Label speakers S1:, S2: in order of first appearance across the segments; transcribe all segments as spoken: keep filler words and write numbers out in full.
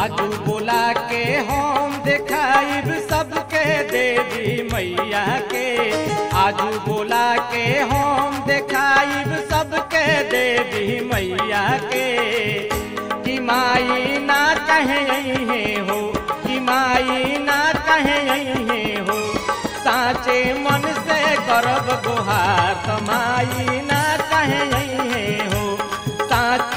S1: आजू बोला के हम देखाइब सबके देवी मैया के। आजू बोला के हम देखाइब सबके देवी मैया के। कि माई ना कहे हो, कि माई ना कहे हो, साचे मन से करब गुहार त माई ना कहे हो। साच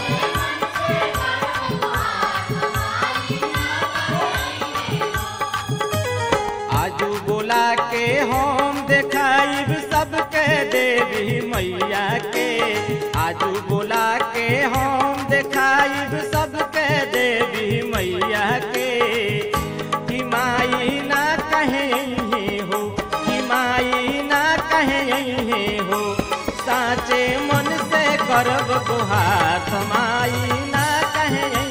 S1: आजू बोला के हम देखाइब सबके देवी मैया के। आजू बोला के हम देखाइब सबके देवी मैया के। कि माई ना कहे हो, कि माई ना कहे हो, साचे मन से करब गुहार त माई ना कहे हो।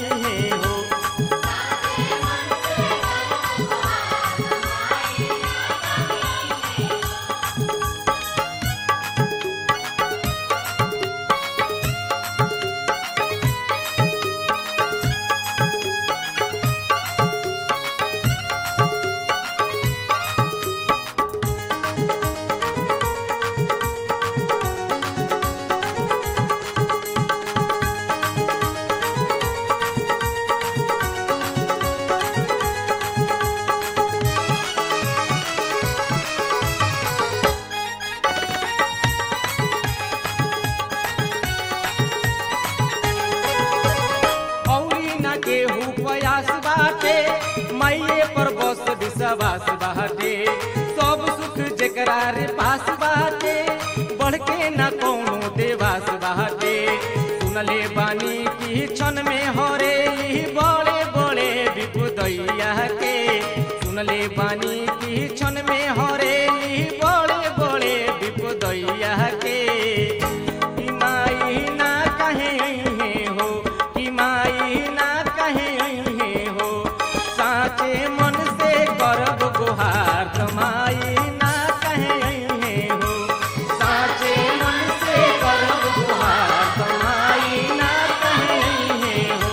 S1: केहू प्रयास बाटे माइये पर बस विश्वास बाटे। सब सुख जेकरा रे पास बाटे, बढ़ के न कौनो देवास बाटे। सुनले बानी की क्षण में हरे बड़े बड़े विपुदैया के। सुनले बानी की क्षण में हरे बड़े बड़े विपुदैया के। कि माई ना कहे हो, कि माई ना हो, साचे मन से करब गुहार त माई ना कहे हो। साचे मन से करब गुहार त माई ना कहे हो।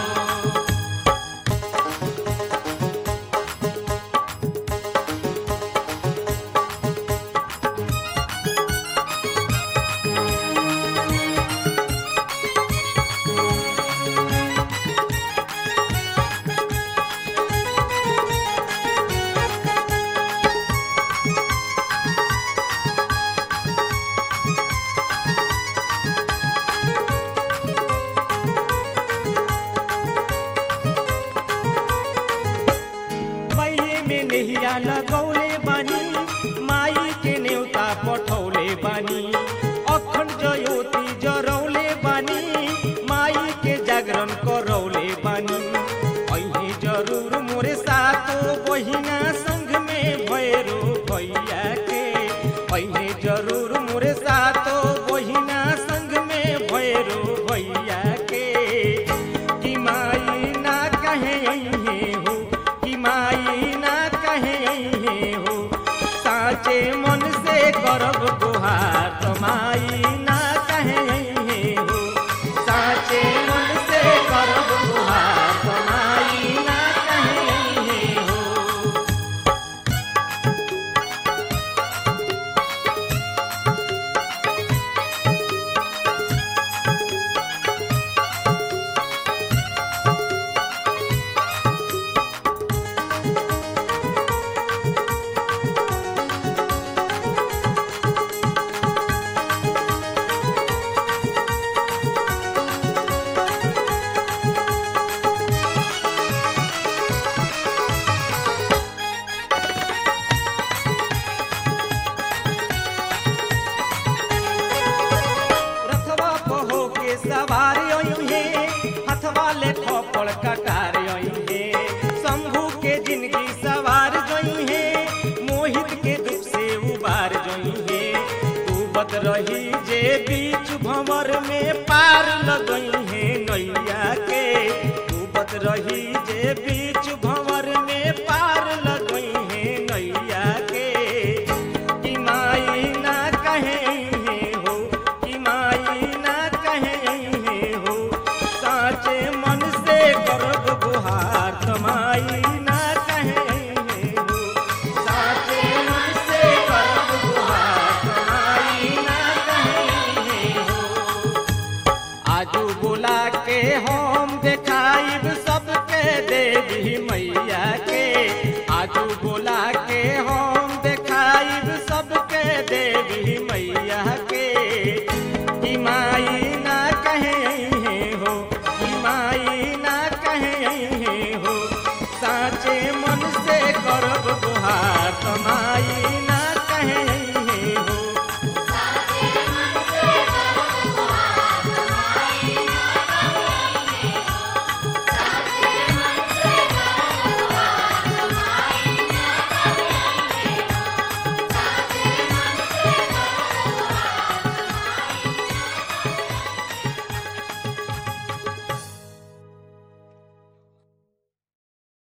S1: नैया लगौले बानी, माई के न्योता पठौले बानी। अखंड ज्योति जरौले बानी, माई के जागरण करौले बानी। अही जरूर मोरे सातो बहिना संग में भैरो भैया के। अही जरूर मोरे सातो बहिना संग में भैरो भैया के। कि माई ना कहे हो, कि माई ना हो, साचे मन से करब गुहार त माई ना कहे हो। साचे मन से करब गुहार त माई ना कहे हो। सवारी हथवा ले खोपड़ कटार शंभू के जिंदगी सवार जोई है। मोहित के दुख से उबार जोई है। डूबत रही जे बीच भंवर में पार लगई है नैया के। डूबत रही जे बीच भंवर